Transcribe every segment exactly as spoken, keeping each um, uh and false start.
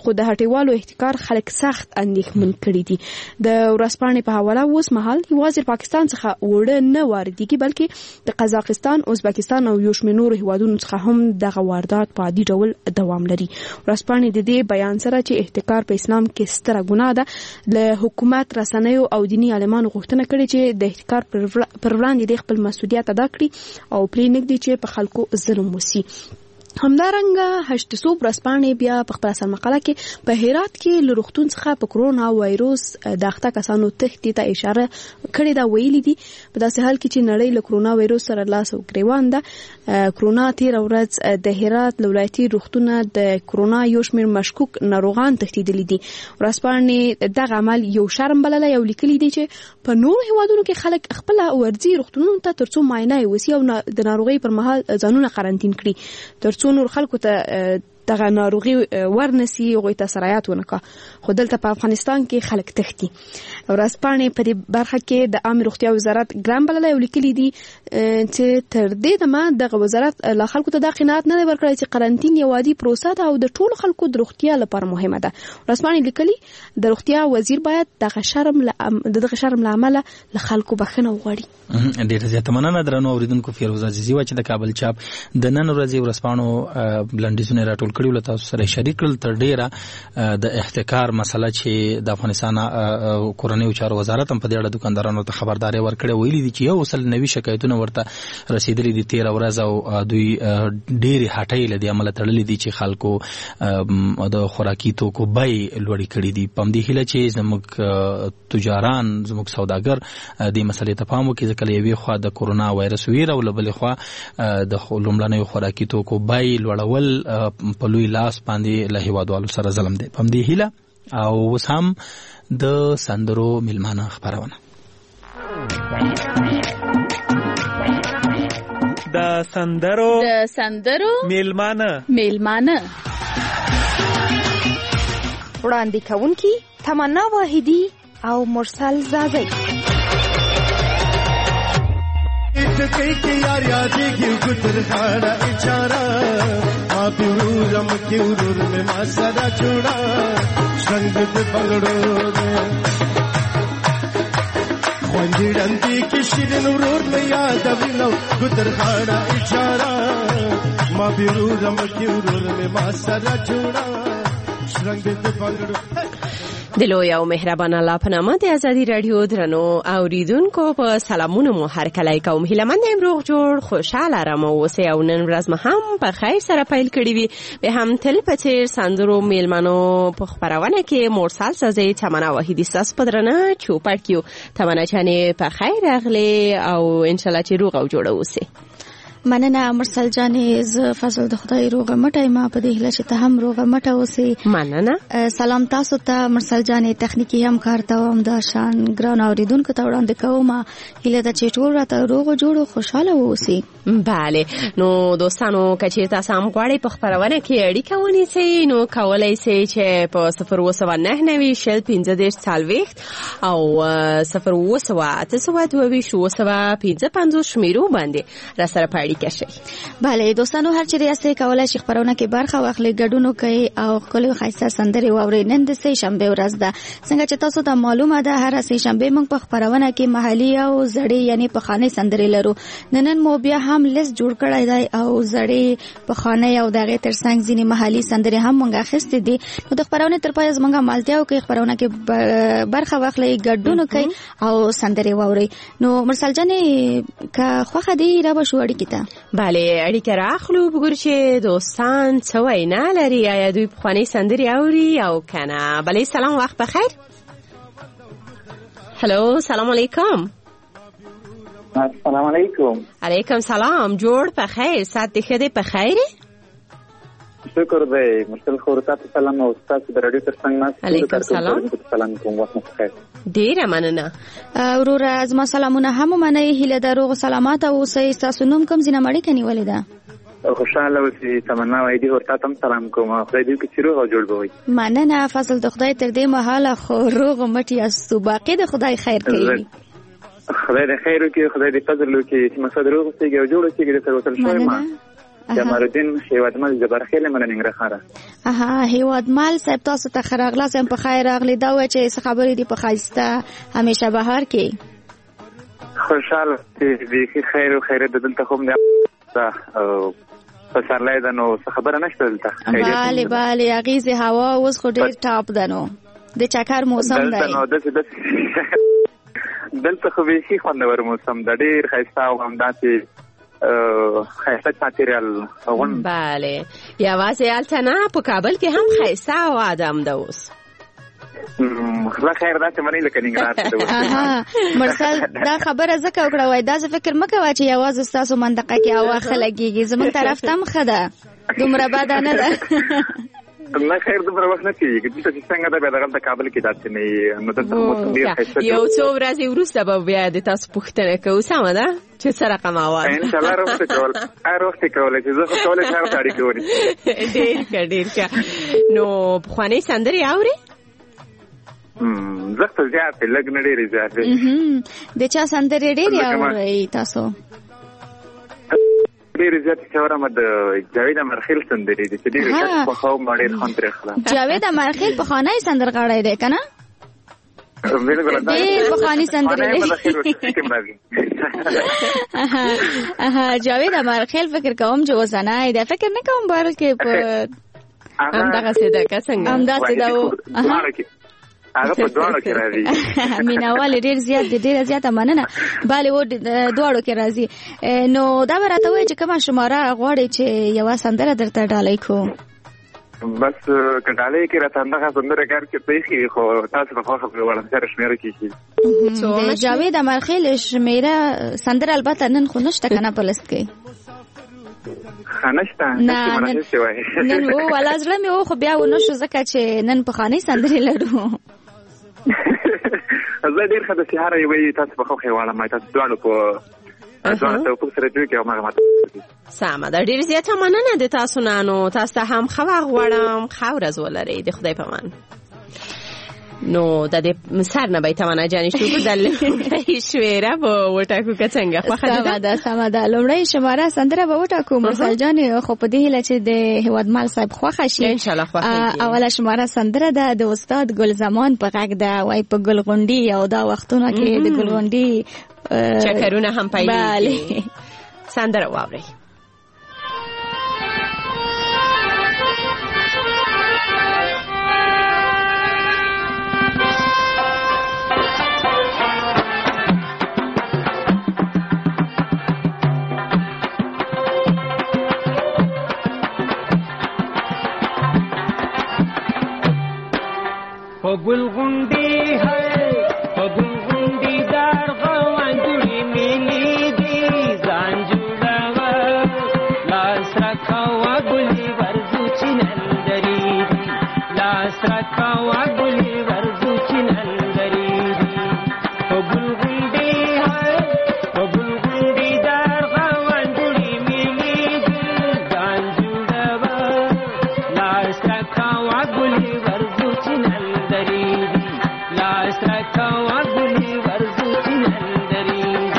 خو د هټیوالو احتکار خلک سخت اندېښمن کړي دي. د ورځپاڼې په حواله اوس مهال یوازې پاکستان څخه وړه نه واردېږي بلکې د قزاقستان، ازبکستان او یو شمېر نورو هیوادونو څخه هم دغه واردات په عادي ډول دوام لري. ورځپاڼې د دې بیان سره چې احتکار په اسلام کې ستره ګناه ده له حکومت، رسنیو او دیني عالمانو غوښتنه کړې چې د احتکار پر وړاندې د خپل مسؤلیت ادا کړي او پرې نږدې چې په خلکو ظلم وسی. همدارنګه هشت صوب ورځپاڼې بیا په خپل اصل مقاله کې په هرات کې له روغتون څخه په کرونا وایروس د اخته کسانو تښتې ته اشاره کړې ده. ویلي دي په داسې حال کې چې نړۍ له کرونا وایروس سره لاس او ګریوان ده. کرونا تیر ورځ د هرات ولایتي روغتونه د کرونا یو شمېر مشکوک ناروغان تښتېدلي دي. ورځپاڼې دغه عمل یو شرم بللی او لیکلي دي چې په نورو هیوادونو کې خلک خپل ورځي روغتونونو ته ترڅو معاینه وسی او د ناروغۍ پر مهال ځانونه قرنطین کړي ترڅو نور خلکو ته دغه ناروغي ورنسي او غوي تسرایات ونکا. خو دلته په افغانستان کې خلک تښتي. ورځپاڼې په دې برخه کې د عامه روغتیا وزارت ګرام بللی او لیکلي دي چې تر دې دمه دغه وزارت لا خلکو ته دا قناعت نه ورکړی چې قرنطین یو عادي پروسه ده او د ټولو خلکو د روغتیا لپاره مهمه ده. ورځپاڼې لیکلي د روغتیا وزیر باید دغه شرم دغه شرم له امله له خلکو بخښنه وغواړي. ډېره زیاته مننه درنو اوریدونکو. فیروز عزیزي وه چې د کابل چاپ د نن ورځې ورځپاڼو لنډیزونه راټول کړي ول تاسو سره شریک کړل. تر ډیره د احتکار مسله چې د افغانستان کورنیو چارو وزارت هم په دې اړه دکاندارانو ته خبرداري ورکړې. ویلي دي چې یو سل نوي شکایتونه ورته رسیدلي دي تیر ورځ او دوی ډېرې هټۍ له دې عمله تړلې دي چې خلکو د خوراکي توکو بیې لوړې کړي دي. په همدې هیله چې زموږ تجاران، زموږ سوداګر دې مسلې ته پام وکړي ځکه له یوې خوا د کورونا وایرس ویره او له بلې خوا د لومړنیو خوراکي توکو بیې لوړول په لوی لاس باندې له هیوادوالو سره ظلم دی. په همدې هیله او اوس هم د سندرو میلمانه خپرونه. د سندرو د سندرو میلمانه میلمانه وړاندې کوونکی تمنا واحدی او مرسل زازی. کئی کی یار یادی کی گزر خاڑا اچارا ما پیورم کی ورور میں ما سرا چھوڑا شنگ دے بنگڑو دے خوانجی ڈنتی کی شیرین ورور میں یاد وینو گزر خاڑا اچارا ما پیورم کی ورور میں ما سرا چھوڑا شنگ دے بنگڑو. د لوی او مهربان الله په نامه د ازادي رادیو درنو اوریدونکو په سلامونه مو هرکلی کوم. هیله مند یم روغ جوړ خوشاله رم اوسئ او نن ورځ مو هم په خیر سره پیل کړي وي. به هم تل په څیر سندرو میلمنو په خپرونه کې مرسل سازی تمنا واحدی ستاسو په درنه چوپړ کیو. تمنا جانې په خیر راغلی او انشاءالله چې روغ او جوړ اوسئ. مننه مرسل جانې. زه فضل د خدای روغه مټه ما په دې هیله چې ته هم روغه مټه اوسې. مننه. سلام تاسو ته مرسل جانې. تخنیکی هم کار ته هم دا شان ګران اوریدونکو ته وړاندې کوم هیله ده چې ټول راته روغ جوړ خوشاله اوسئ. بله نو دوستانو که چیرې تاسو هم غواړئ په خپرونه کې اړیکه ونیسئ نو کولی شئ چې په صفر اووه سوه نهه نوي شل پنځه دېرش څلوېښت او صفر اووه سوه اته سوه دوه ویشت اووه سوه پنځه پنځوس شمیرو باندې راسره په اړیکه شئ. بله دوستانو هر چیرې یاستئ کولی شئ خپرونه کې برخه واخلئ، ګډون وکړئ او ښکلې او ښایسته سندرې واورئ. نن د سې شنبې ورځ ده. څنګه چې تاسو ته معلومه ده هره سې شنبې موږ په خپرونه کې محلي او زړې یعنې پخوانۍ سندرې لرو. نن مو بیا هم لیست جوړ کړی دی او زړې پخوانۍ او د هغې تر څنګ ځینې محلي سندرې هم موږ اخیستې دي. نو د خپرونې تر پایه زموږ ملتیا وکړئ، خپرونه کې برخه واخلئ، ګډون وکړئ او سندرې واورئ. نو مرسل جانې که خوښه دي را به شو اړیکې ته. بله اړیکه راخلو بګورو چې دوستان څه وینا لري، آیا دوی پخوانۍ سندرې اوري او که نه. بله سلام وخت بخیر. هلو سلام علیکم. السلام علیکم. علیکم سلام. جوړ په خیر، سات دې ښه دی په خیرې؟ شکر دی. مرسل خورتا ته سلام او تاسو د رادیو تر څنګ ناست. علیکم سلام. سلام کوم وخت بخیر. ډیره مننه. وروره زما سلامونه هم ومنئ. هیله ده روغ سلامات اوسئ. ستاسو نوم کوم ځای نه اړیکه نیولې ده؟ خوشاله اوسئ. تمنا واحدي ورته هم سلام کوم. خدای دې وکړي چې روغ او جوړ به وي. مننه. فضل د خدای تر دې مهاله خو روغ مټ یاستو، باقي د خدای خیر کوي. خدای دې خیر وکړي، خدای دې فضل وکړي چې مقصد روغ اوسئ او جوړ اوسئ. د سره وصل شوی ما جمال الدین هیوادمل جبرخیل من ننګرهار. اها هیوادمل صاحب تاسو ته خراغلا سم په خیر راغلی دا و چې څه خبرې دی په خایسته همیشه بهار کې خوشاله دې خیر او خیرت دلته کوم نه پسرلی ده نو څه خبره نشته دلته. بله بله اغیز هوا اوس خو ډېر ټاپ ده نو د چکر موسم دی دلته نو داسې داسې دلته خو بیخي خوندور موسم ده ډېر ښایسته او همداسې ښایسته چاپېریال غون. بله یوازې هلته نه په کابل کې هم ښایسته او ادم ده اوس. خلا خیر دا چې منی لکه ننګرهار اها مرسل دا خبره زکه وکړه وای دا څه فکر مکه وا چې یوازې ستاسو منطقه کې هوا خلګيږي زموږ طرف ته مخه ده دومره بد نه ده. نه خیر دومره وخت نه کېږي چې څنګه دا به دغه کابل کې داسې نه نو د موسم ډیر ښه یو څو ورځې وروسته به بیا د تاسو پوښتنه کوو سمه ده چې څه رقم اواز ان شاء الله وروسته کول هر وخت کولای چې زه خو کولای شم تاریخ کوم ډیر ښه ډیر ښه. نو پخوانۍ سندرې اوري؟ زه خو زیات لږ نه ډېرې زیاتې. د چا سندرې ډېرې اورئ تاسو؟ ډېرې زیاتې چې اورم د جاوید امرخیل سندرې دي چې ډېرې ښه خوښوم ما ډېر خوند ترې اخلم. جاوید امرخیل پخوانی سندرغاړی دی که نه؟ ډېر پخواني سندرې دی. جاوید امرخیل فکر کوم چې اوسنی دی فکر نه کوم بلکې په همدغسې ده که څنګه همداسې ده و هغه په دواړو کې راځي. مینهوال ډېر زیات دی ډېره زیاته مننه. بله و دواړو کې راځي. نو دا به راته وایي چې کومه شماره غواړئ چې یوه سندره درته ډالۍ کړو؟ بس که ډالۍ کې راته همدغه سندره کار کې پېښې خو تاسو به خوښه کړو وړم سره شمېره کېږي. د جاوید امرخیل شمېره سندره البته نن خو نشته که نه په لست کې؟ خانشته نه نن و والا زړه مې و خو بیا ونه شو ځکه چې نن پخوانۍ سندرې لرو. زه ډېر ښه د سهاره یوې تاسو په خوښې واړم تاسو دواړو په دواړو توپک سره جوړ کړي او هغه ماته سمه ده. ډېر زیاته مننه د تاسو نه. نو تاسو ته هم ښه وخت غواړم ښه ورځ ولرئ د خدای په امان. نو د دې سر نه به یې تمنا جانې شروع کړو د لومړۍ شمېره به وټاکو که څنګه خوښه ده؟ سمه ده سمه ده لومړۍ شماره سندره به وټاکو مرسل جانې خو په دې هیله چې د هیوادمل صاحب خوښه شي انشاءالله خوښه. اوله شماره سندره ده د استاد ګل زمان په غږ ده وایي په ګلغونډي او دا وختونه کې د ګلغونډي چکرونه هم پیلېږي. سندره واورئ. گلغونډي ہے گلغونډي دار غوان جوړي ملي دي ځان جوړاوه لاس راکاوه ګلي ورزو چنندري دي لاس راکاوه ګلي ورزو چنندري دي گلغونډي ہے گلغونډي دار غوان جوړي ملي دي ځان جوړاوه لاس راکاوه ګلي ورزو چنندري لاس راکاوه ګلي ورزو چنندري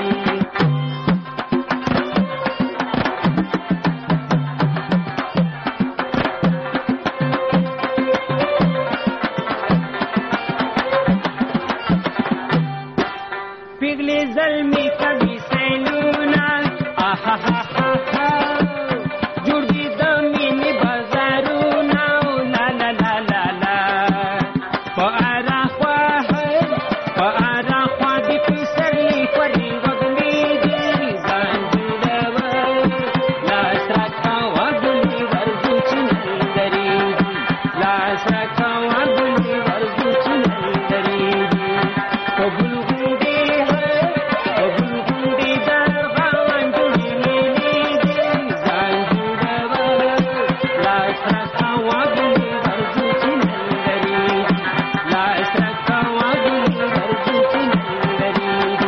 پیغلې زلمي کوي سیلونه آها ها ها ها جوړ دي د مینې بازارونه لا لا لا لا لا په ارا خوا په ارا خوا دې پسرلي خوري وږمې دي ځان جوړوه لاس راکاوه ګلي ورزو چنندري دي لاس راکاوه ګلي ورزو چنندري دي په ګلغونډي ہے په ګلغونډي در غوان جوړي ملي دي ځان جوړوه لاس راکاوه ګلي ورزو چنندري دي لاس راکاوه ګلي ورزو چنندري دي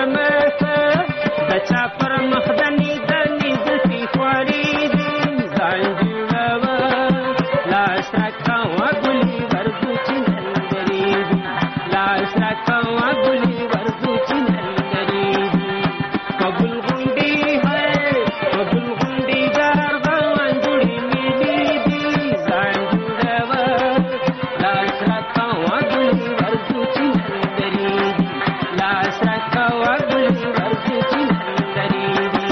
مخه د چا پر مخ د نیدنې دسې خوارې دي ځان جوړوه لاس راکوه ګلې ورځو چې نندرې دي لاس راکوه ګلې ورځو چې نندرې دي قبول غونډې ہے قبول غونډې دار غوان جوړې ملي دي ځان جوړوه لاس راکوه ګلې ورځو چې نندرې دي لاس راکوه ګلې ورځو چې نندرې دي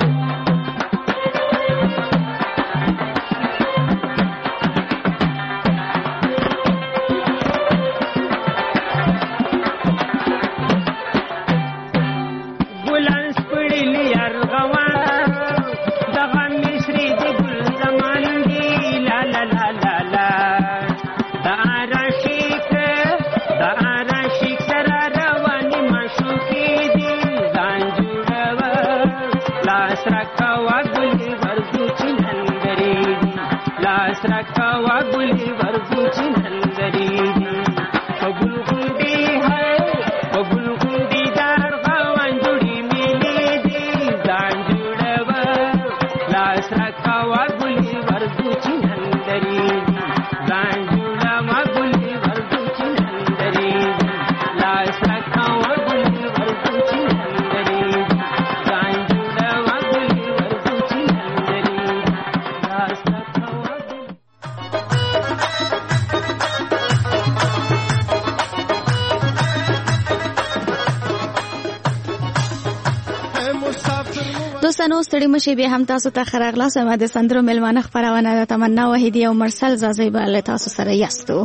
ګلان سپړلي ارغوان دغه مصري د ګل زمان دی لا لا لا لا لا د عاشق د عاشق سره روانې معشوقې دي ځان جوړوه لاس راکوه ګلې ورځو چې نندرې دي لاس راکوه ګلې ورځو چې نندرې دي قبول غونډې ہے قبول غونډې دار غوان جوړې ملي دي ځان جوړوه لاس راکوه ګلې ورځو چې نندرې دي ځان جوړوه ګلې ورځو چې نندرې دي لاس راکوه ګلې ورځو چې نندرې دي ځان جوړوه ګلې ورځو چې نندرې دي لاس راکوه دوستانو ستړي مشي به هم تاسو ته خراغلاس ما د سندرو ملمانه خبرونه د تمنا وحیدی او مرسل زازی به تاسو سره یاستو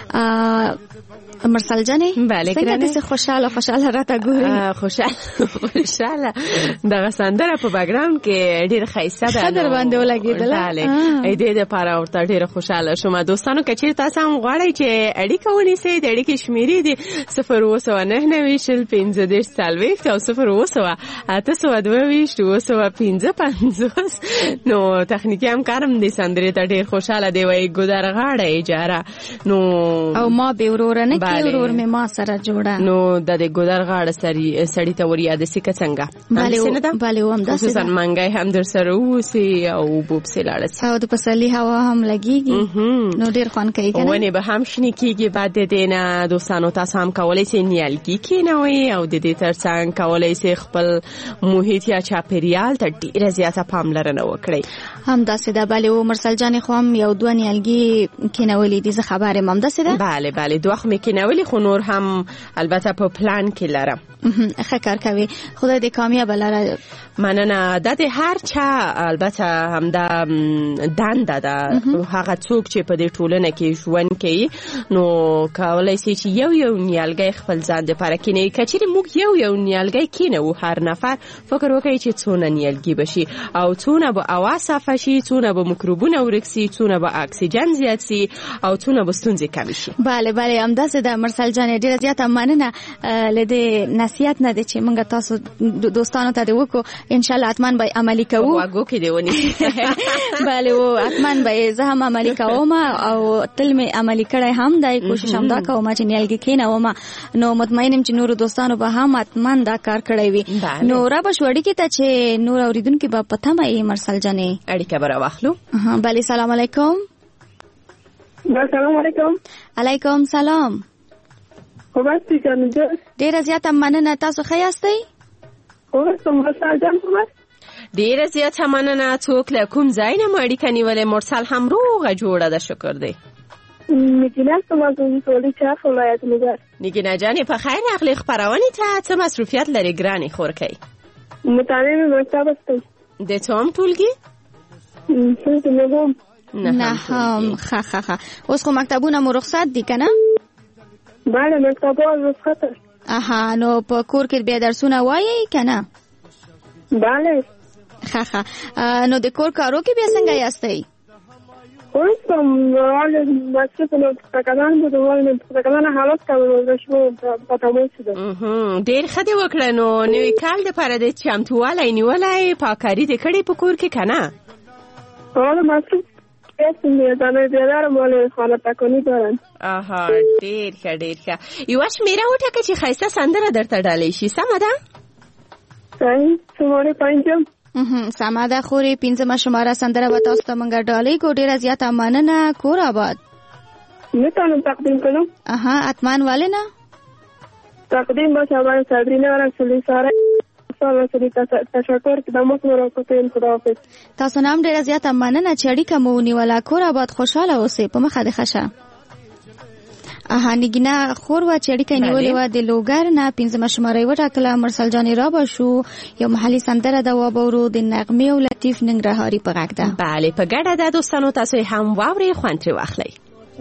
مرسل جانې بله څنګه دې خوشاله خوشاله راته ګوري خوشاله خوشاله دغه سندره په بیکګراوند کې ډیر ښایسته ده خبر باندې ولګېدل بله ای دې د پاره ورته ډیر خوشاله شوم دوستانو که چیرې تاسو هم غواړئ چې اړیکه ونیسئ د اړیکې شمیرې دي صفر اوه سوه نهه نوي شل پنځه دېرش څلوېښت او صفر اوه سوه اته سوه دوه ویشت اوه سوه پنځه پنځوس نو تخنیکي همکارم دې سندرې ته ډیر خوشاله دی وایي ګودرغاړه اجاره نو او ما به ورور نه کې ورور مې ما سره جوړه نو د دې ګودرغاړه سړی سړی ته وریا د سکه څنګه بله بله هم داسې خصوصا منګای هم در سره اوسي او بوب سي لاړه او د پسرلي هوا هم لګيږي نو ډیر خوان کوي کنه ونه به هم شني کیږي بعد د دینه دوستانو تاسو هم کولای شئ نیالګي کینوي او د دې ترڅنګ کولای شئ خپل محیط یا چاپیریال ته ډیره زیاته پاملرنه وکړئ هم داسې ده بله و مرسل جان خو هم یو دوه نیالګي کینولې دي زه خبرې هم داسې ده بله بله دوه خو مې کینولې خو نور هم البته په پلان کې لرم ښه کار کوي خدای دې کامیاب لره مننه د دې هر چا البته هم د دنده ده هغه څوک چې په دې ټولنه کې ژوند کوي نو کولای شي چې یو یو نیالګي خپل ځان لپاره کیني کچېرې موږ یو یو نیالګي کینو هر نفر فکر وکړي چې څونه نیالګي بشي او څونه به هوا صفا شي څونه به میکروبونه ورک شي څونه به اکسیجن زیات شي او څونه به ستونزې کم شي bale bale همداسې د مرسل جان ډیره زیاته مننه لدې نصیحت نه دي چې موږ تاسو دوستانو ته وکړو ان شاء الله اتمن به عملي کوو واګو کې دی ونی bale و اتمن به زه هم عملي کوم او تل می عملي کړای هم دای کوشش هم دا کوم چې نیالګي کینوم نو مطمئنم چې نور دوستانو به هم اتمن دا کار کړی وي نو را به شوړی کې ته چې نور اوریدونکو به پته مې مرسل جانې اړیکه برا واخلو ها bale سلام علیکم السلام علیکم علیکم سلام خو بس جانجه ډیره زیاته مننه تاسو ښه یاستئ خو سم مرسل جان خو ډیره زیاته مننه څوک له کوم ځای نه اړیکه نیولې مرسل هم روغه جوړه ده شکر دی میګینه کومه ټولې چا ولایت نګار میګینه جانې په خیر اخلي خبرونه ته څه مصروفیت لري ګرانی خورکې مطالعه مکتب است د څوم ټولګي څه نه نه هم ښه ښه ښه اوس خو مکتبونه مو رخصت دي کنه bale مکتبونه رخصت اها نو په کور کې بیا درسونه وایي کنه bale ښه ښه نو د کور کارو کې بیا څنګه یاستئ اوس کوم ول مڅ په تکانان بده ول تکانان حالت کوم شو په تاسو ده ډیر خدي وکړه نو نوې کال د پاره د چمتوالای نیولای پاکاری د کړي په کور کې کنه اول مڅ اس مې دا نه دیار مول خاله تکونی دارن اها ډیر ښه ډیر ښه یو شمیره وټه چې خایسته سندره درته ډالې شي سم ده صحیح شماره پنځم. سمه ده خورې پنځمه شماره سندره به تاسو ته موږ ډالۍ کو. ډېره زیاته مننه. کور آباد. میتونم تقدیم کنم؟ اها حتما. ولې نه؟ تقدیم باشه برای صدرینه رسولی ساره رسولی تشکر که دمت مراکتین. خداحافظ. تاسو نام ډېره زیاته مننه چې اړیکه مو ونیوله. کور آباد خوشحاله اوسئ. په مخه دې ښه شه. اها نګینا خور وا چې اړیکه نیولې وه د لوګر نه پنځمه شماره یې وټاکله. مرسل جانې رابه شو. یو محلي سندره ده وبورو د نغمې او لطیف ننګرهاري په غږ ده. بله په ګډه ده دوستانو. تاسو هم واورئ خوند ترې واخلئ.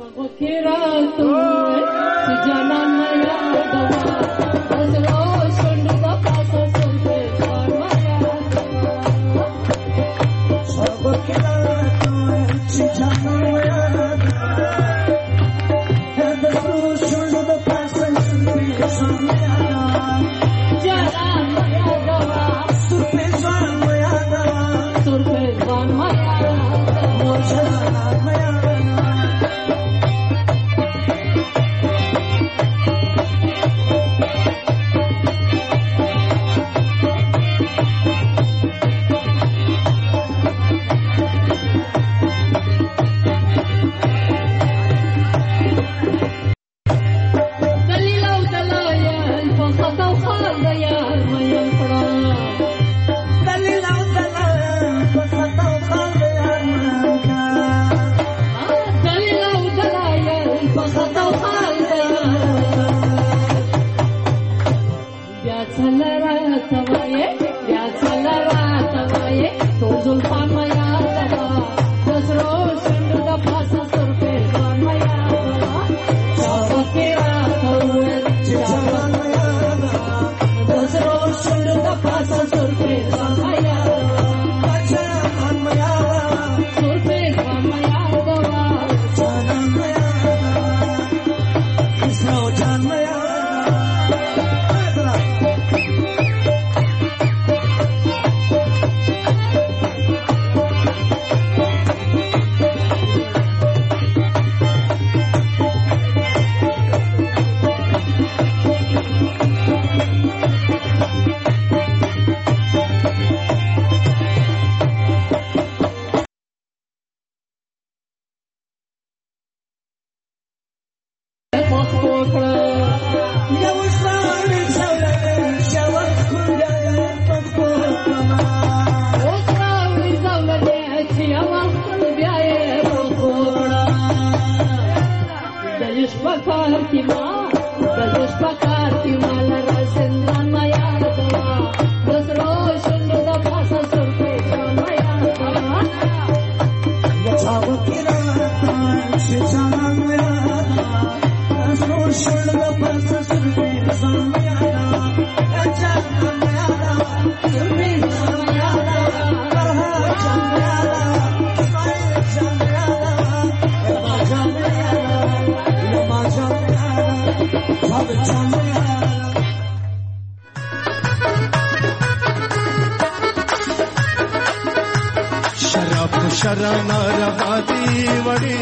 شرانا روادي وړي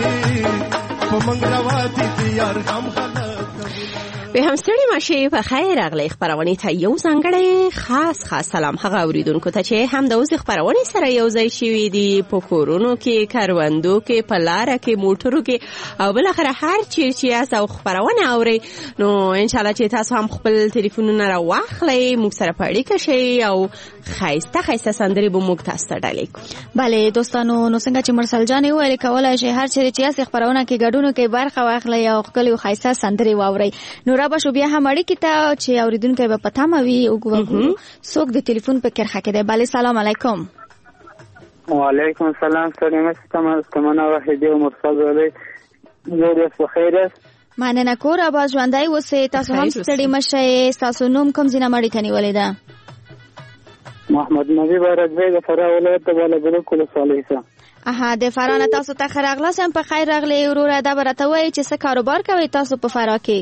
په منګ روادي دي یار غم خلک. به هم ستړي ماشي په خیر اغلی خبرونه ته یو ځانګړی خاص خاص سلام هغه اوریدونکو ته چې هم د اوس خبرونه سره یو ځای شوي دي په کورونو کې کاروندو کې په لار کې موټرو کې او بل اخر هر چیر چې از او خبرونه اوري نو ان شاء الله چې تاسو هم خپل ټلیفونونه را واخلئ موږ سره پړی کشي او خایسته خایسته سندري به موږ تاسو ته ډالۍ بله دوستانو. نو څنګه چې مرسل جانې وویل کولای شي هر چیر چې از خبرونه کې ګډونو کې برخه واخلئ او خپل خایسته سندري واورئ. نو را به شو بیا هم اړیکې ته چې اوریدونکو به پته موي او وګورو څوک د ټلیفون په کرخه کې دی. بله سلام علیکم. وعلیکم السلام. ستړي مشه تمنا واحد او مرسل علی جوړ په خیر است. مننه کور آواز ژوندۍ اوسئ. تاسو هم ستړي مشه. تاسو نوم کوم ځای نه مړی ته نیولې ده؟ محمد نبی بارکزی د فراه ولایت د بالابلوک ولسوالۍ څخه. اها د فراه نه تاسو ته ښه راغلاست. هم په خیر راغلی وروره. دا به راته وایي چې څه کاروبار کوئ تاسو په فراه کې؟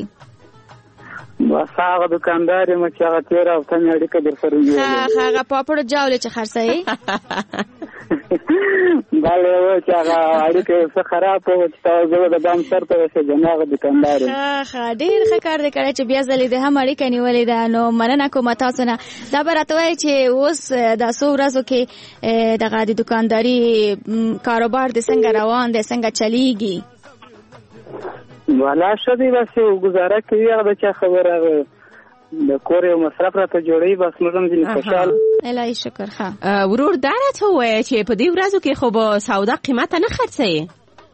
بس هغه دکاندار یم چې هغه تېره هفته مې اړیکه در سره ونیولې. هغه پاپړ جاولې چې خرڅوئ؟ بله و چې هغه اړیکې څه خراب و چې تاسو د بام سر ته څه جناغ دکاندار ښه ښه ډېر ښه کار دی کړی چې بیا ځلې د هم اړیکه نیولې ده. نو مننه کوم تاسو نه. دا به راته وایي چې اوس د څو ورځو کې دغه د دکانداري کاروبار د څنګه روان دی، څنګه چلیږي؟ والا ښه دی، بس ګزاره کوي. هغه د چا خبره د کور یو مصرف راته جوړوي، بس موږ هم ځینې خوشحال. الهي شکر. ښه ورور دا راته ووایه چې په دې ورځو کې خو به سودا قیمته نه خرڅوي؟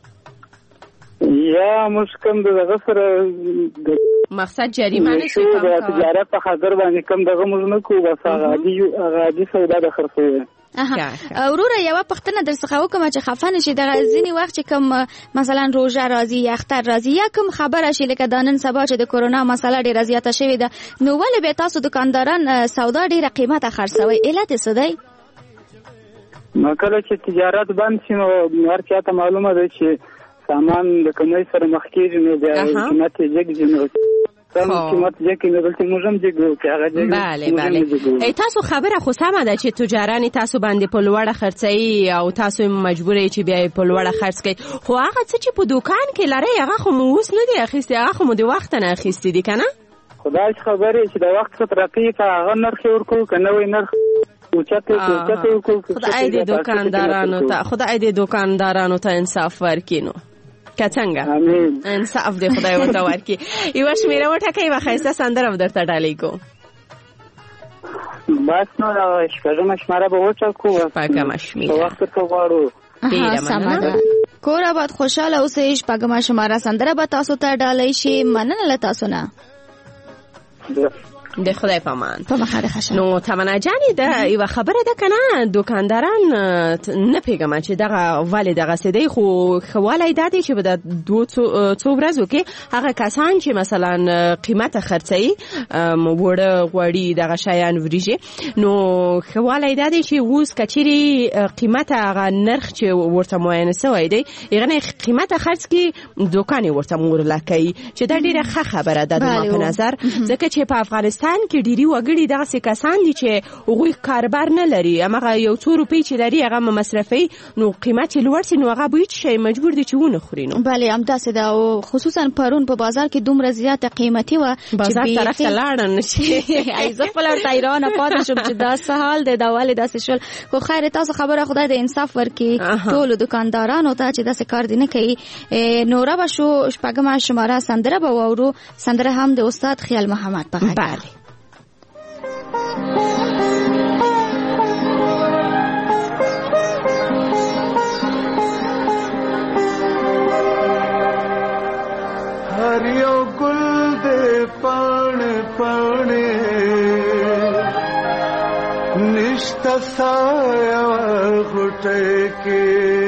یا موږ کوم دغه سره مقصد جریمه نشي کوم د تجارت په خاطر باندې کوم دغه موږ نه کوو، بس هغه عادي هغه عادي سودا د خرڅوي. وروره یوه پوښتنه در څخه وکړم چې خفه نشي. دغه ځینې وخت چې کوم مثلا روژه راځي یا اختر راځي یا کوم خبره شي لکه دا نن سبا چې د کورونا مسله ډېره زیاته شوې ده، نو ولې بیا تاسو دکانداران سودا ډېره قیمته خرڅوئ؟ علت یې څه دی؟ نو کله چې تجارت بند شي نو هر چا ته معلومه ده چې سامان د کمۍ سره مخ کېږي، نو بیا قیمت یې جګ نو قیمت جګ نو دلته موږ هم جګو چې هغه جګ. بله بله. تاسو خبره خو سمه ده چې تجاران تاسو باندې په لوړه خرڅوي او تاسو مجبور یې چې بیا په لوړه خرڅ کړئ، خو هغه څه چې په دوکان کې لرئ هغه خو مو اوس نه دی اخیستی، هغه خو مو د وخت نه اخیستی دي که نه؟ خدای خبرې چې د وخت څه ترقي ته هغه نرخ یې ورکوو که نوی نرخ خدای دې دوکاندارانو ته خدای دې دوکاندارانو ته انصاف ورکړي. نو که څنګه انصاف دې خدای ورته ورکړي. یوه شمېره وټاکئ، یوه ښایسته سندره به درته ډالۍ کوو. بس نو شپږمه شمېره به وټاکو. شپږمه شمېره وخت ورته غواړو. سمه ده. کور آباد خوشحاله اوسئ. شپږمه شمېره سندره به تاسو ته ډالۍ شي. مننه له تاسو نه. د خدای پامان. په مخه خشه. نو تمنا جانې دا یو خبره ده کنه، دکانداران نه پیګم چې دغه والي دغه سیدی خو خواله دادی چې به د دوه څو ورځو کې هغه کسان چې مثلا قیمته خرڅي وړه غوړي دغه شیان وريږي، نو خواله دادی چې اوس کچري قیمته هغه نرخ چې ورته معاینه سوی دی یغنه قیمته خرڅ کی دکان ورته مورله کوي، چې دا ډیره ښه خبره ده د ما په نظر، ځکه چې په افغانستان کې ډیری وګړي دغه کسان دي چې هغوی کاربار نه لري، هغه یو څو روپۍ چې لري هغه مصرفي، نو قیمت لوړ سي نو هغه به هیڅ شی مجبور دي چې ونه خوري. نو بله همداسې ده، او خصوصا پرون په بازار کې دومره زیاته قیمتي وه بازار طرف ته لاړ نه شي. زه خپله ورته حیرانه پاتې شوم چې دا څه حال دی، دا ولې داسې شول. خو خیر تاسو خبره خدای د انصاف ورکړي ټولو دکاندارانو ته چې داسې کار دي نه کوي. نو را به شو شپږمه شماره سندره به واورو، سندره هم د استاد خیال محمد په غږ. بله हर यो गुल दे पाने पाने निष्ठा साया घुटे के,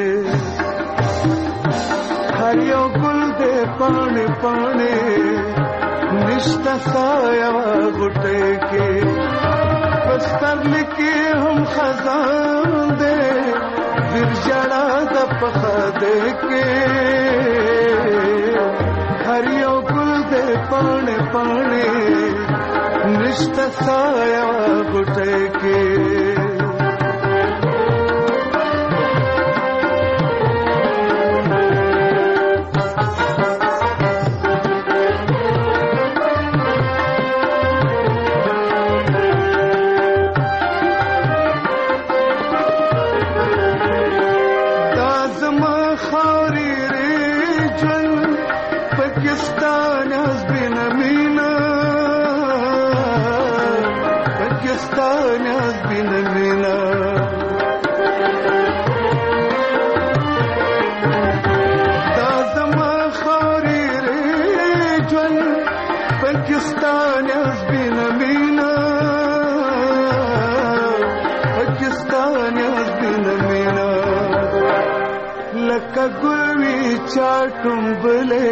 हर यो गुल दे पाने पाने निष्ठा साया घुटे के, बस्तर लिखे हम खजान दे विरजड़ा दपखा दे के, हरियो गुल दे पाने पाने निष्ठा साया गुटे के, चाटुंबले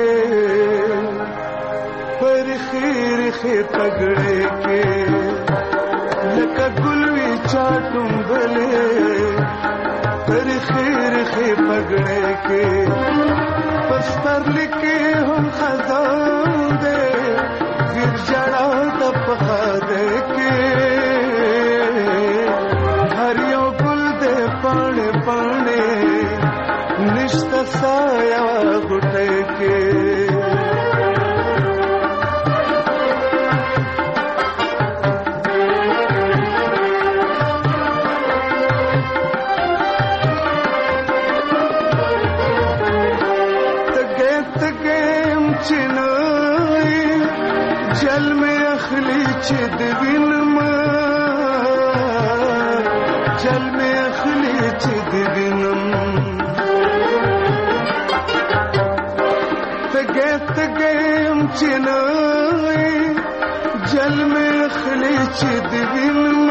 पर खीर खे पगड़े के, लका गुलवी चाटुंबले पर खीर खे पगड़े के, बस्तर लिखे हम खजान दे गिरजड़ा दपखा दे के, हरियो गुल दे पाने पाने چې د وینم جل مې اخلي چې د وینم تګه تګه يم چې نه جل مې اخلي چې د وینم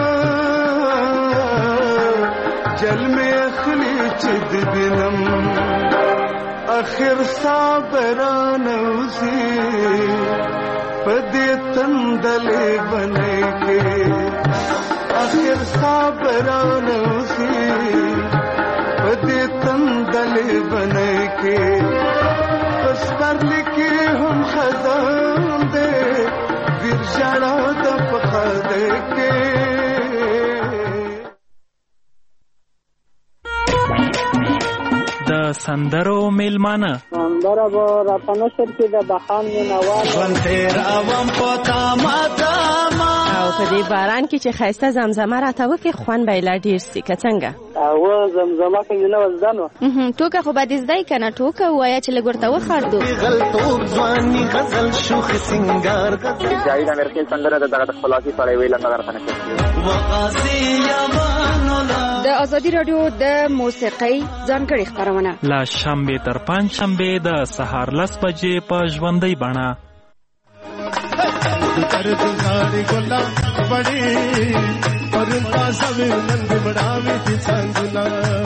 جل مې اخلي چې د وینم اخر صابران اوسي پدې تندلې بنې کې اخر صابران اوسي پدې تندلې بنې کې پس پر لیکي هم خزان دې ویر جړا د پخده کې د سندرو میلمانه سندره به راته نشر کې د بخان مینوال تیر اوم پتا ماتا ما او په دې باران کې چې خایسته زمزمه راته وکړي خوند به یې لا ډېر سي که څنګه او زمزمه کې مې نه وزدانو ټوکه خو به دې زده یې که نه ټوکه ووایه چې لږ ورته وخاردو غلطوب ځواني غزل شوخ سنګار جاوید امرخیل سندره د دغه خلاصي سره ویل نه درته نه د ازادي رادیو د موسیقۍ ځانګړي خبرونه لا شنبه تر پنځ شنبه د سهار لس بجې په ژوندۍ بڼه درد غاړي ګلاب بڑی پرتا سوي نند بڑاوي دي څنګه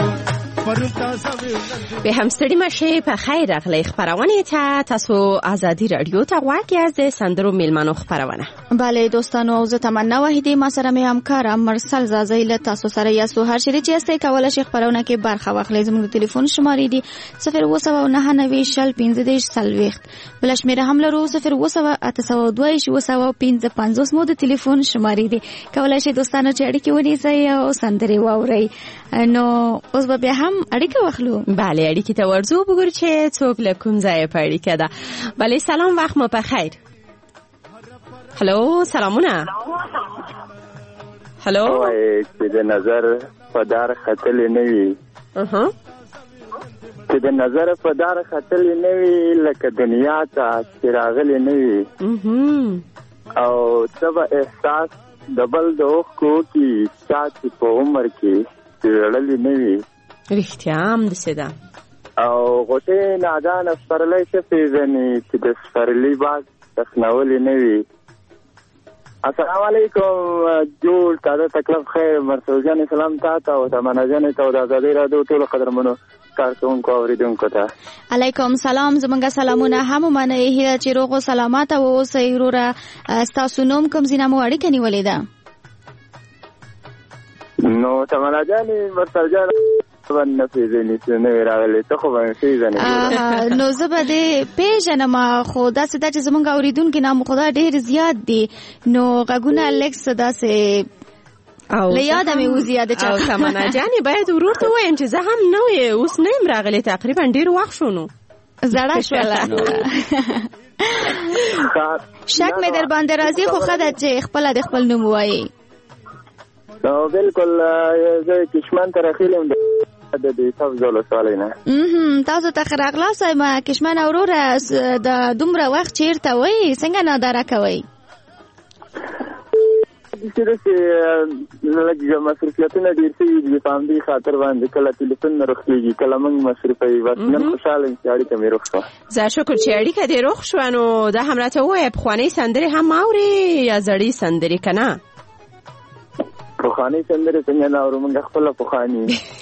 به هم ستړي مشه په خیر راغلی خبرونه ته تاسو ازادي رادیو ته غواړئ از سندرو میلمانو خبرونه بله دوستانو او زه تمنا وحیدی ما سره مې همکار مرسل زازی له تاسو سره یاسو هر شری چې استه کولای شي خبرونه کې برخه واخلئ زموږ ټلیفون شمارې دي صفر اووه سوه نهه نوي شل پنځه دېرش څلوېښت بله شمېره هم لرو صفر اووه سوه اته سوه دوه ویشت اووه سوه پنځه پنځوس مو د ټلیفون شمارې دي کولای شي دوستانو چې اړیکې ونیسئ او سندرې واورئ نو اوس به بیا هم اړیکه واخلو بله اړیکې ته ورځو وګورو چې څوک له کوم ځایه په اړیکه ده بله سلام وخت مو په خیر هلو سلامونه هلو چې د نظر په دار خطلې نه وي اها چې د نظر په دار خطلې نه وي لکه دنیا ته چې راغلې نه وي او ته به احساس د بل د اوښکو کې چا چې په عمر کې ړلې نه وي رښتیا هم داسې ده او غوټې نادانه سپرلی ښه پېژني چې د سپرلي باغ تخنولې نه وي السلام علیکم جوړ تازه تکلف خیر مرسل جان سلام تا ته او تمنا جان ته او د ازادي رادیو ټولو قدرمنو کارکونکو اوریدونکو ته علیکم سلام زمونږ سلامونه هم ومنئ هیله چې روغ او سلامت اوسئ وروره ستاسو نوم کوم ځای مو اړیکه نیولې ده نو تمنا جان مرسل جان باندې پیژنې چې نه راغلې ته خو باندې پیژنې نو زه به دې پیژنم خو داسې ده چې زمونږ اوریدونکي نام خدا ډېر زیات دي نو غږونه لږ څه داسې له یاده مې وځي یاده چا او تمنا جانې باید ورور ته ووایم چې زه هم نه وې اوس نه یم راغلې تقریبا ډېر وخت شو نو زړه شوله شک مې در باندې راځي خو ښه ده چې خپله د خپل نوم ووایې نو بالکل زه کشمن ته راخیلم د دې سبزول سوالای نه تاسو ته خراغلاس ما کشمن اوروره د دومره وخت چیرته وای څنګه ناداره کوي چې چې لږه مصرفیتونه ډیر شي د فامیلی خاطر باندې کله ټلیفون نه رخصيږي کله موږ مصرفي وس نن خوشاله چې اړیکه مې روښ شو زه شکر چې اړیکه دې روښ شو نو دا هم راته وای په خواني سندري هم اوري یا زړی سندري کنه پخوانی سندرې څنګه نه اورو موږ خپل پخوانی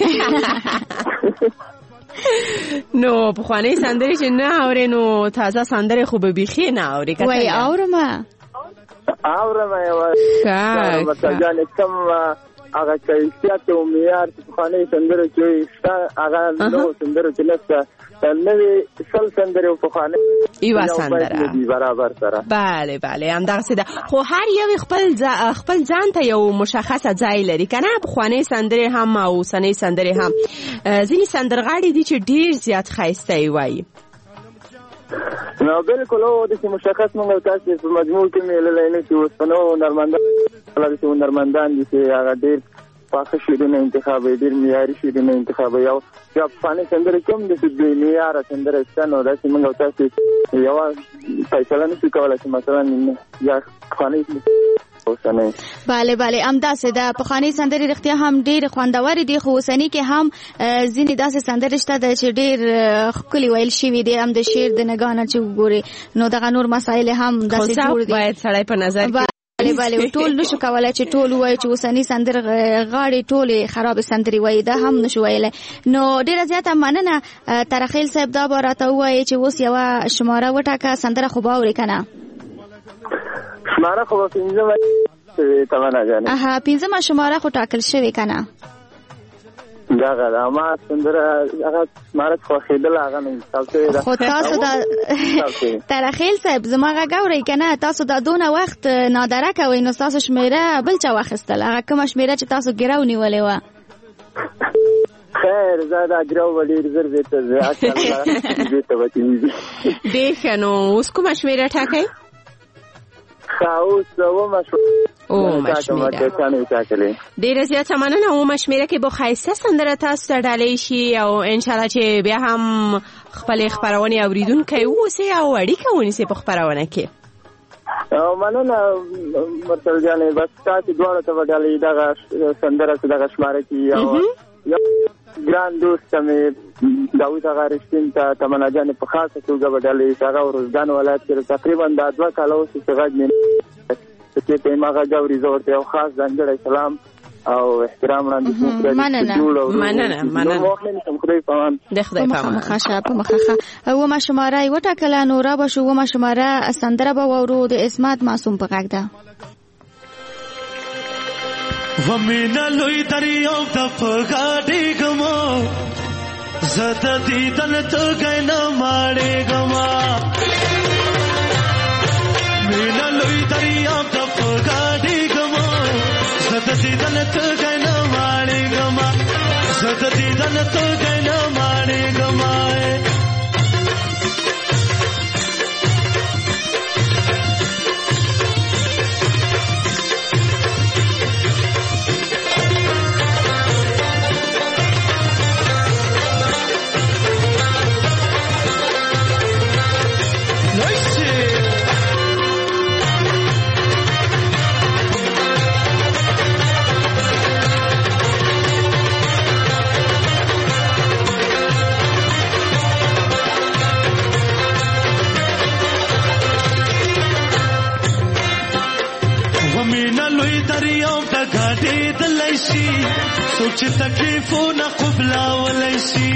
نو پخوانی سندرې چې نه اورې نو تازه سندرې خو به بیخي نه اورې وای اورم اورم یو مثلا جان کم هغه کیفیت او معیار پخوانی سندرې چې هغه نو سندرې چې نشته نوې سل سندرې په خانه ایوا سندره برابر سره bale bale همدغه ده خو هر یو خپل خپل ځان ته یو مشخصه ځای لري کنه په خوانې سندرې هم او سنې سندرې هم ځینې سندرغاړي دي چې ډیر زیات ښایسته وي نو بالکل او د مشخص موږ تاسو په مجموع کې ملي نه چې وسنو نرمندان لږ نرمندان دي چې هغه ډیر پاکه شیرونه انتخاب ډیر معیاري شیرونه انتخاب یو یا فانې سندره کوم د دې معیار سندره ستنو د موږ تاسو یو فیصله نشو کولای چې مثلا یا فانې اوسنۍ. bale bale همداسې د پخوانۍ سندرې رښتیا هم ډېرې خوندورې دي، خو اوسنۍ کې هم ځینې داسې سندرې شته ده چې ډېر ښکلي ویل شوي دي، هم د شعر د نګاه نه چې وګورې نو دغه نور مسایل هم داسې جوړ دي. باید سړی په نظر کې بله بله ټول نشو کولای چې ټول ووایو چې اوسنۍ سندرې غاړې ټولې خرابې سندرې وایي، دا هم نشو ویلی. نو ډېره زیاته مننه ترخیل صاحب، دا به راته ووایې چې اوس یوه شماره وټاکه، سندره خو به اورې که نه؟ شماره خو به پنځه وایي تمنا جانې. اها پنځمه شماره خو ټاکل شوې که نه؟ دغه ده ما سندره هغه شماره خوښېدله هغه مې حساب شوې ده. خو تاسو دا ترخیل صاحب زما غږ اورئ که نه؟ تاسو دا دونه وخت نادره کوئ نو ستاسو شمېره بل چا واخیستل، هغه کومه شمېره چې تاسو ګیره ونیولې وه؟ خیر زه دا ګیره به ډېر زر بېرته ځي بېرته به کېږي. ډېر ښه. نو اوس کومه شمېره ټاکئ؟ اوس اومه اومه شمېره. ډېره زیاته مننه. اومه شمېره کې به ښایسته سندره تاسو ته ډالۍ شي او انشاءالله چې بیا هم خپلې خپرونې اورېدونکی واوسئ او اړیکه ونیسئ په خپرونه کې. مننه مرسل جانې، بس تاسې دواړو ته به ډالۍ دغه سندره چې دغه شماره کې او یو ګران دوست ته مې داود هغه رښتین ته تمنا جانې په خاصه توګه به ډالۍ هغه روزګان ولایت کې تقریبا دا دوه کاله اوس چې غږ مې چې ته یې ما غږ اوري، زه ورته یو خاص ځانګړی سلام او احترام وړاندې کوم. مننه مننه مننه. خدای پامان. د خدای پامان. په مخه شه په مخه ښه. اومه شماره یې وټاکله نو را به شو. اومه شماره سندره به واورو د عصمت معصوم په غږ ده. ومینا لوی دریاب د پګاډي ګمو زده دیدن ته غینا ماړې ګما، مینا لوی دریاب د پګاډي ګمو زده دیدن ته غینا ماړې ګما، زده دیدن ته غینا ماړې ګما. सोच तकलीफों न कुबला वलैसी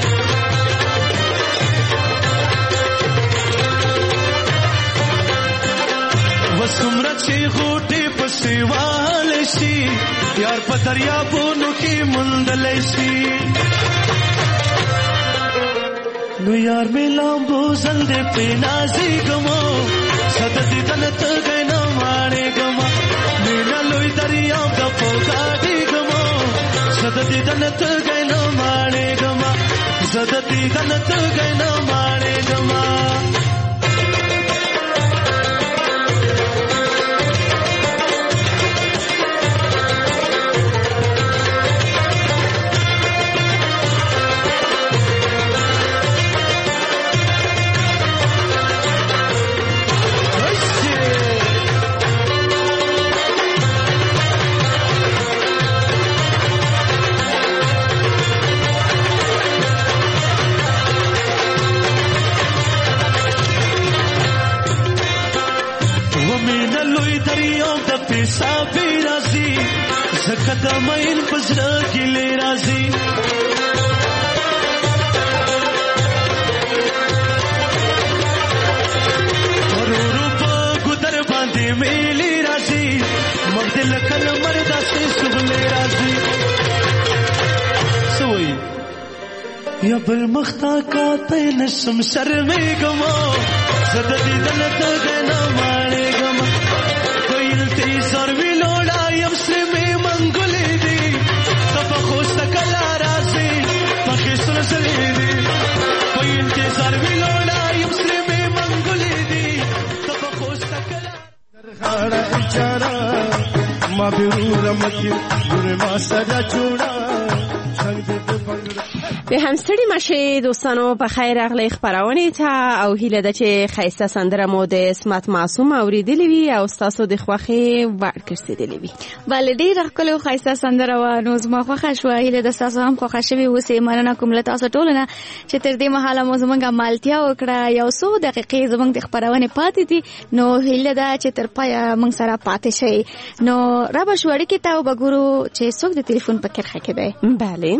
वसुमरत से गोटे पसेवालैसी यार पदरिया बोनो की मुंदलैसी नो यार मिला बोझल दे पे नाजी गमो सदती दनत गए न मारे गमा मीना लोई दरिया का पोगाड़ी गमो सदती दनत गए न मारे गमा सदती दनत गए न मारे गमा साबी राजी सकदमैन पजरा गिले राजी और रूप गुदर बांधे मेली राजी मगदिल कल मर्दा से सुगले राजी सोई या बल मख्ता का तैन सम सर में गमो सददी दलत गना मारे गमा सर्वी लोड़ा यमसे में मंगुले दी तब खुश कला राजी पखे सुन सले दी कोई इनके सर्वी लोड़ा यमसे में मंगुले दी तब खुश कला खाड़ा इशारा माँ बिरूर मकी बुरे माँ सजा छोड़ा संग दे बंगड़ा به هم ستړي مشه دوستانو، په خیر راغلی خبرونه ته او هیله ده چې خیسته سندره مو د اسمت معصوم اوریدلې وي او تاسو د خوخي وړ ګرځیدلې وي. بل ډیر خپل او خیسته سندره و نو زما خوښه شو، هیله ده تاسو هم خوښه شوي اوسې. مننه کوم له تاسو ټول نه چې تر دې مهاله مو زمونږه مالتیا وکړه. یو څو دقیقې زمونږ د خبرونه پاتې دي نو هیله ده چې تر پای موږ سره پاتې شي. نو را به شو اړیکې ته وګورو چې څوک د ټلیفون په کرخه کې دی. بله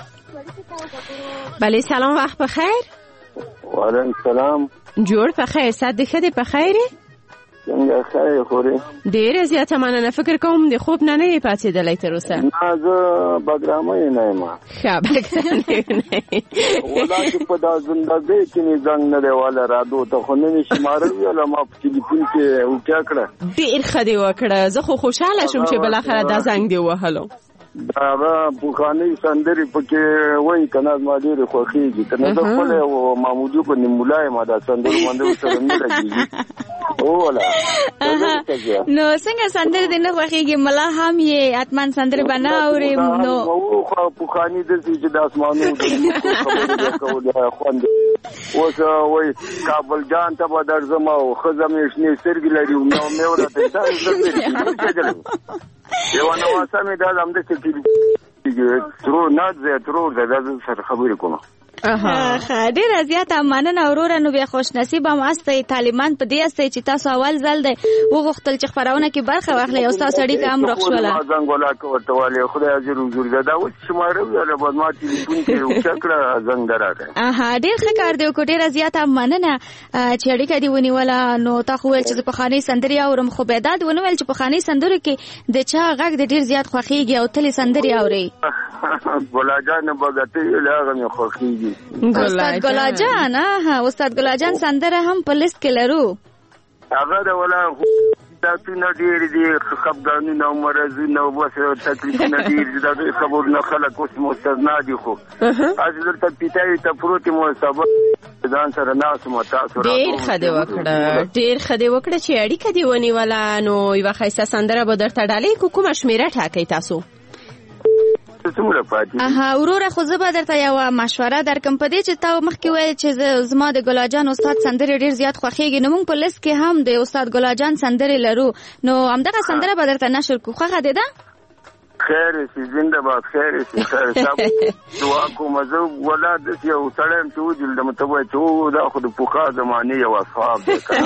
بله سلام، وقت بخیر. وعلیکم السلام. جوړ په خیر، صد د خدای په خیره؟ څنګه خیر خوري؟ ډېر زیاته مننه. فکر کوم د خوب نه نه پاتېدلی تر اوسه. نه زه بګرامه نه یم. ښه بګرامه نه ولا چې په دا زندګۍ کې نه زنګ نه دی والا رادو ته خو نه نشي مارو ولا ما په ټلیفون کې وکړه کړه. ډېر ښه دی وکړه. زه خو خوشاله شوم چې بالاخره دا زنګ دی وهلو. دا بوخانی سندري پکې وای کنه ما ډېر خوښيږي کنه زه خپل او معمولی په نیمولای ما دا سندري باندې سره نه لګي. اولا نو څنګه سندري دې نه خوښيږي؟ ملا هم یې اتمن سندري بنا اوري نو خو بوخانی د چې د اسمانو خبرې کوله خوند اوس وای کابل جان ته به درځم او خزمې شنې سترګې لري نو مې ورته څه یو نو واسمه دا هم د چې ترور نه زه ترور د سره خبرې کوم. اها ډېر زیاته مننه اورور. نو بیا خوش نصیب هم استي طالبان په دې استي چې تاسو اول ځل دی وغوښتل چې خبرونه کې برخه واخلي او تاسو اړیکه هم روښوله. څنګه ولا کوته والي خدای اجر وزر دا و چې ماره ولا بدما ټلیفون کې وکړه زنګ دراته. اها ډېر ښه کار دی کو ډېر زیاته مننه چې اړیکه دی ونیوله. نو تاسو ول چې په خاني سندري اورم خو به داد ونول چې په خاني سندرو کې د چا غږ د ډېر زیات خوخيږي او تل سندري اوري. ګلاجان بغته لاغه مې خوخيږي. استاد ګلاجان ها استاد ګلاجان سندره هم په لیست کې لرو. هغه دا ولا دا څنګه ډیر دي خپګانو نو مرزو نو وسه تکلیف نه دي دا خبر نه خلک اوس مستثنا دي خو اځل ته پیټای ته پروت مو سبب ځان سره ناس مو تاسو را ډیر خدای وکړه ډیر خدای وکړه چې اړیکه دی ونیوله. نو یو خیسه سندره به درته ډالې کومه شمیره ټاکئ تاسو؟ اها وروره خو زه به درته یو مشوره درکم په دې چې تا مخکې ویل چې زما د ګلاجان استاد سندري ډیر زیات خوښیږي نو موږ په لیست کې هم د استاد ګلاجان سندري لرو. نو همدغه سندره به درته نشر کو. خوښه ده؟ خیر سي زنده باد. خیر سي خیر صاحب دعا کوم زه ولادت یو سړی ته وجل د متوي ته دا خو د پوخا زمانه یو اصحاب دي کنه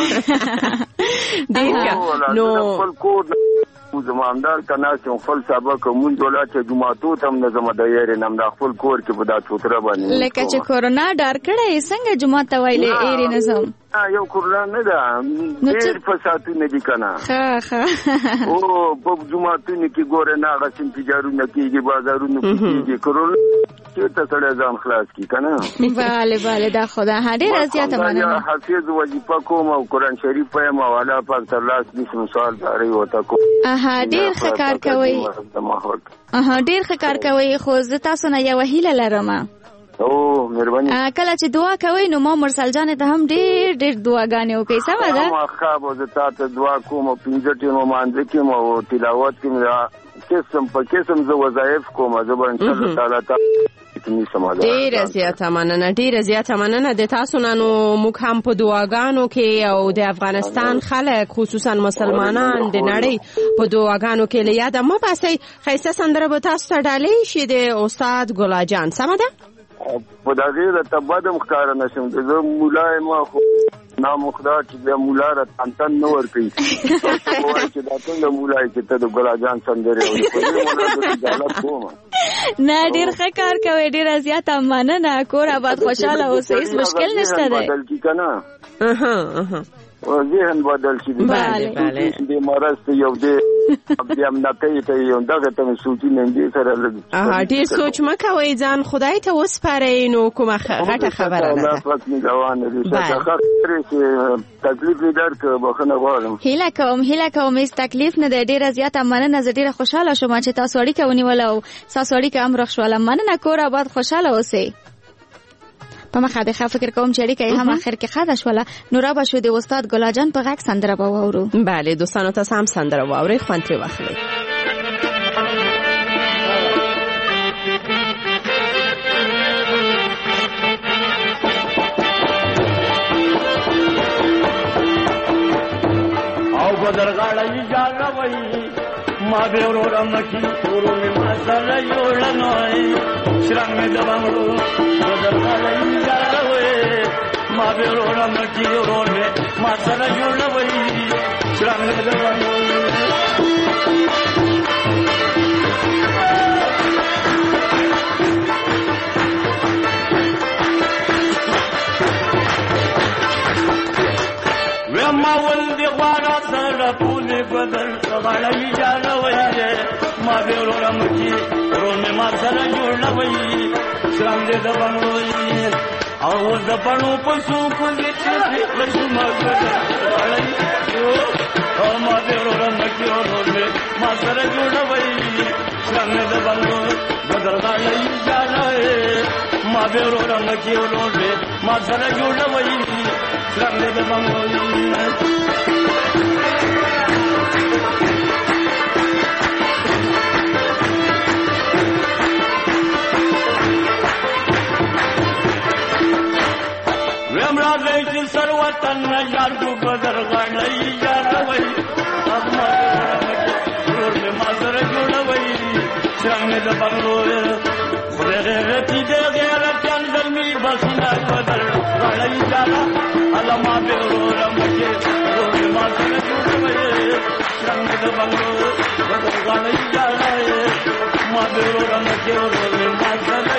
ډیر نو خپل کور زماندار کنا چې خپل سبق مونږ ولات جمعاتو تم نظم دایر نم د خپل کور کې په دا چوتره باندې لکه چې کورونا ډار کړی څنګه جمعه ته ویلې ایری نظم یو کورونا نه ده ډیر فساتو نه دي کنه ها ها او په جمعاتو نه کې ګوره نه غسن تجارت کېږي بازارونو کېږي کورونا چې ته سره ځان خلاص کی کنه. bale bale دا خدا هډه زیاته مننه. حافظ وظیفه کوم او قران شریف په موالا پاک تعالی دې مثال داري وتا کو. اها ډیر ښه کار کوي. اها ډیر ښه کار کوي خو زه تاسو نه یو هیله لرم. او مهرباني. کله چې دعا کوي نو ما مرسل جان ته هم ډیر ډیر دعاګانې وکړي. سمه ده؟ ما خو زه تاسو دعا کوم پنځه ټیمو باندې کې مو تلاوت کې قسم په قسم زه وظایف کوم زه به ان شاء الله تعالی تاسو ډیره زیاته مننه ډیره زیاته مننه د تاسو نن موږ هم په دعاګانو کې او د افغانستان خلک خصوصا مسلمانان د نړۍ په دعاګانو کې لیاده مو باسي. خیسته سندره به تاسو ته ډالې شي د استاد ګلاجان. سمه ده؟ په دغه د تبادم ښکار نشم زه مولای ما خو نام خدا چې د مولا را تنتن نو ور کوي چې دا څنګه مولای چې ته د ګلاجان سندره او په دې مولا د ځاله کوم نه ډیر ښه کار کوي ډیر زیاته مننه. کور آباد خوشاله اوسئ هیڅ مشکل نشته ده. بدل کی کنه اها اها ذهن بدل شي. بله بله د مرز یو دی بیا منته ته یو دغه ته سوچ نه دي سره لږ اها ډیر سوچ مکوئ ځان خدای ته وسپارئ. نو کومه غټه خبره ده تکلیف درک بخنه غواړم. هیله کوم هیله کوم هیڅ تکلیف نه دی. ډیره زیاته مننه. زه ډیره خوشاله شوم چې تاسو اړیکه ونیوله او تاسو اړیکه هم روښوله. مننه. کور آباد خوشاله اوسئ. په مخه د فکر کوم چې اړیکه هم اخر کې خاطر شوله. نو را به شو د استاد ګلاجان په غږ سندره به واورو. بله دوستانو تاسو هم سندره واورئ خوند ترې واخلئ. ما به ورور مکی ورور ما سره جوړنوي شرنګ د بنگلو بدرغړی جاروي ما به ورور مکی ورور ما سره جوړنوي شرنګ د بنگلو ما ولدي غواړه سره پولې بدل غړی جاروي ما به ورور مکی ورور ما سره جوړنوي شرنګ د بنگلو او د پړو په څو کو دې چې لښما غړی او ما به ورور مکی ورور ما سره جوړنوي شرنګ د بنگلو بدل غړی جاروي ما به ورور مکی ورور ما سره جوړنوي شرنګ د بنگلو ومراځي سر وطن یار کو بدر غړی یاروي اما ورور ما سره جوړوي څنګه د بنگلو خدای دې دې غیرت انځلمي بسنا بدر غړی یارا علما به ورور مکه ورور ما سره جوړوي څنګه د بنگلو بدر غړی یارا ما به ورور مکه ورور ما سره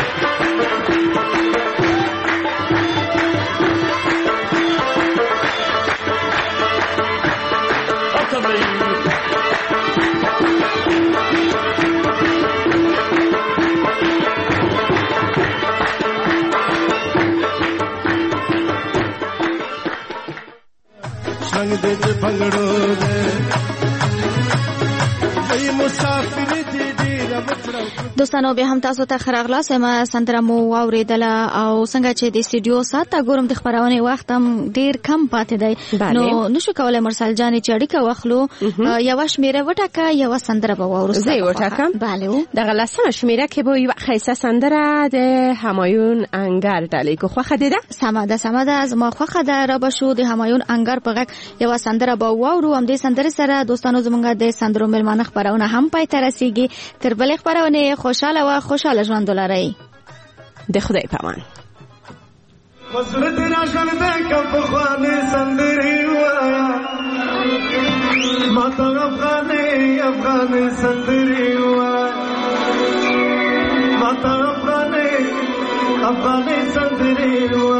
شنگ دے بنگڑو دے ای مسافر دې ډیر دوستانو به هم تاسو ته خراغلاس ما سندره مو واوریدله او څنګه چې د استودیو ساته ګورم د خبرونه وخت هم ډیر کم پاتې دی نو نشو کولای مرسل جان چې اړیکه واخلو یو شمیره وټاکه یو سندره به واورو زه وټاکم bale د غلسمه شمیره کې به یو خیسه سندره د همایون انګر ډلې کو خوخه ده سمه ده سمه ده از ما خوخه ده را بشو د همایون انګر په غک یو سندره به واورو هم د سندره سره دوستانو زمونږ د سندرو ملمانه خبرونه هم پای ته رسیږي تر بل خبرونه خوشاله و خوشاله ژوند ولرئ د خدای پامان مسرت راشن د کپ خوانه سندري وایا ماته افغاني افغاني سندري وایا ماته افغاني افغاني سندري